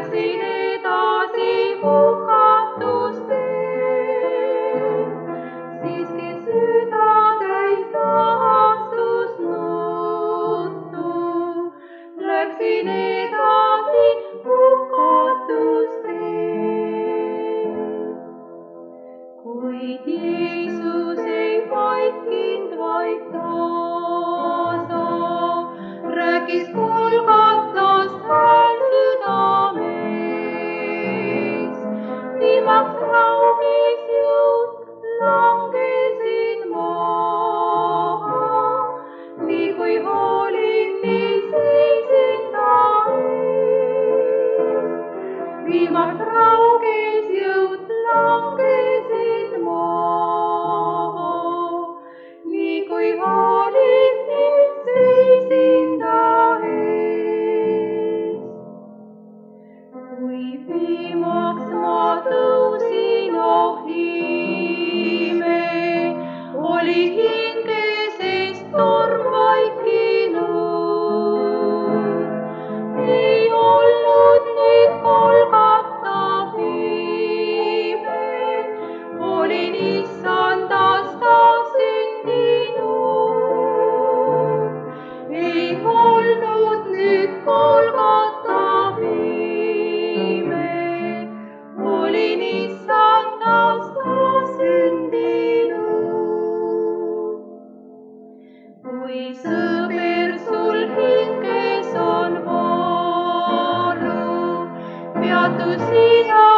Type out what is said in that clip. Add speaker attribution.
Speaker 1: läksin edasi hukatusteel. Siiski süda täis ahastus nuttu, läksin edasi hukatusteel. Kuid Jeesus ei vaikinud, vaid tasa rääkis Golgatast hääl südames. Viimaks raugis jõud, langesin maha, nii kui hooliti seisin ta ees. Viimaks raugis jõud, langesin maha, nii kui hooliti seisin ta ees. Kui viimaks ma tõusin, oh ime, oli hinge sees torm vaikinud. Ei olnud nüüd Golgata viime, olin Issandast sündinud. Ei olnud nüüd Golgata viime, olin Issandast sündinud. Kui sõber sul hinges on valu, peatu sina